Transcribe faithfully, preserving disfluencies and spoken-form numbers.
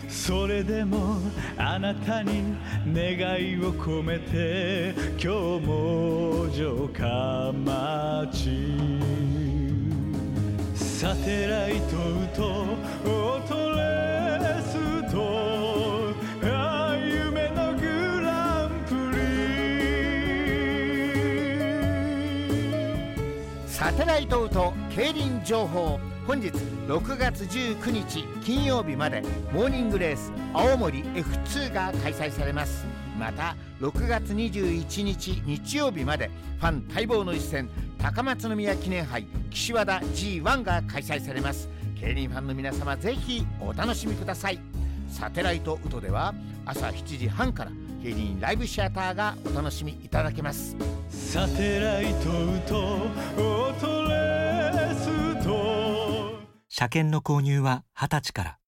それでもあなたに願いを込めて今日も城下町サテライトとオートレスとあ夢のグランプリサテライトと競輪情報。本日ろくがつじゅうくにち金曜日までモーニングレース青森 エフツー が開催されます。またろくがつにじゅういちにち日曜日までファン待望の一戦高松宮記念杯岸和田 ジーワン が開催されます。競輪ファンの皆様ぜひお楽しみください。サテライトウトでは朝しちじはんから競輪ライブシアターがお楽しみいただけます。 サテライトとオートレスと車検の購入ははたちから。